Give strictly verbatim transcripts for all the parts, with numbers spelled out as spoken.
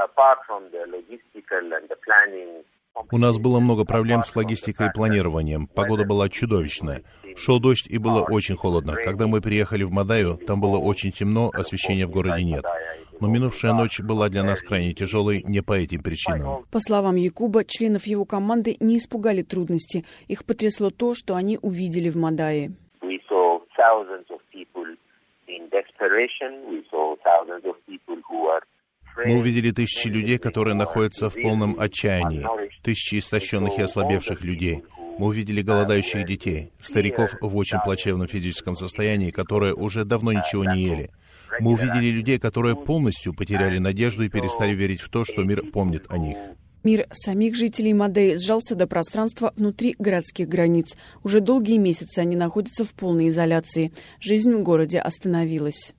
У нас было много проблем с логистикой и планированием. Погода была чудовищная. Шел дождь и было очень холодно. Когда мы приехали в Мадаю, там было очень темно, освещения в городе нет. Но минувшая ночь была для нас крайне тяжелой не по этим причинам. По словам Якуба, членов его команды не испугали трудности. Их потрясло то, что они увидели в Мадае. Мы увидели тысячи людей, которые находятся в полном отчаянии, тысячи истощенных и ослабевших людей. Мы увидели голодающих детей, стариков в очень плачевном физическом состоянии, которые уже давно ничего не ели. Мы увидели людей, которые полностью потеряли надежду и перестали верить в то, что мир помнит о них. Мир самих жителей Мадеи сжался до пространства внутри городских границ. Уже долгие месяцы они находятся в полной изоляции. Жизнь в городе остановилась.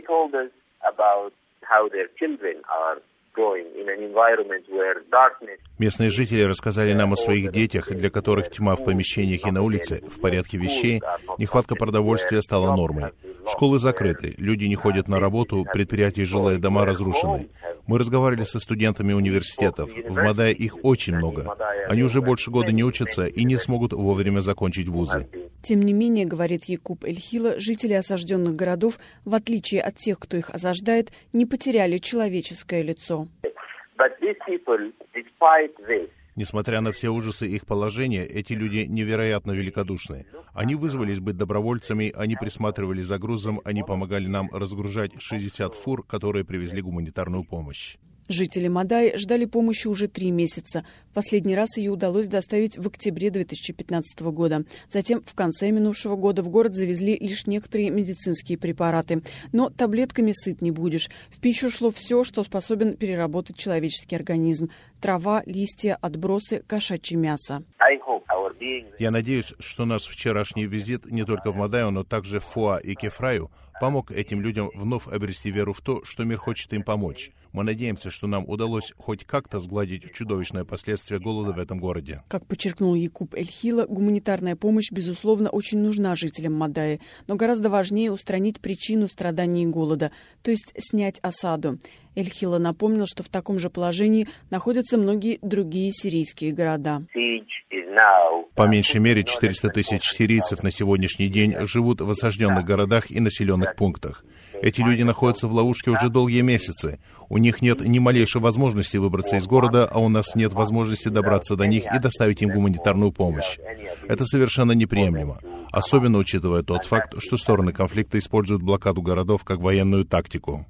Местные жители рассказали нам о своих детях, для которых тьма в помещениях и на улице, в порядке вещей, нехватка продовольствия стала нормой. Школы закрыты, люди не ходят на работу, предприятия и жилые дома разрушены. Мы разговаривали со студентами университетов. В Мадае их очень много. Они уже больше года не учатся и не смогут вовремя закончить вузы. Тем не менее, говорит Якуб Эль-Хила, жители осажденных городов, в отличие от тех, кто их осаждает, не потеряли человеческое лицо. Несмотря на все ужасы их положения, эти люди невероятно великодушны. Они вызвались быть добровольцами, они присматривали за грузом, они помогали нам разгружать шестьдесят фур, которые привезли гуманитарную помощь. Жители Мадаи ждали помощи уже три месяца. В последний раз ее удалось доставить в октябре две тысячи пятнадцатого года. Затем, в конце минувшего года, в город завезли лишь некоторые медицинские препараты. Но таблетками сыт не будешь. В пищу шло все, что способен переработать человеческий организм. Трава, листья, отбросы, кошачье мясо. Я надеюсь, что наш вчерашний визит не только в Мадаю, но также в Фуа и Кефраю помог этим людям вновь обрести веру в то, что мир хочет им помочь. Мы надеемся, что нам удалось хоть как-то сгладить чудовищные последствия голода в этом городе. Как подчеркнул Якуб Эль-Хила, гуманитарная помощь, безусловно, очень нужна жителям Мадаи, но гораздо важнее устранить причину страданий и голода, то есть снять осаду. Эль-Хила напомнил, что в таком же положении находятся многие другие сирийские города. По меньшей мере четыреста тысяч сирийцев на сегодняшний день живут в осажденных городах и населенных пунктах. Эти люди находятся в ловушке уже долгие месяцы. У них нет ни малейшей возможности выбраться из города, а у нас нет возможности добраться до них и доставить им гуманитарную помощь. Это совершенно неприемлемо, особенно учитывая тот факт, что стороны конфликта используют блокаду городов как военную тактику.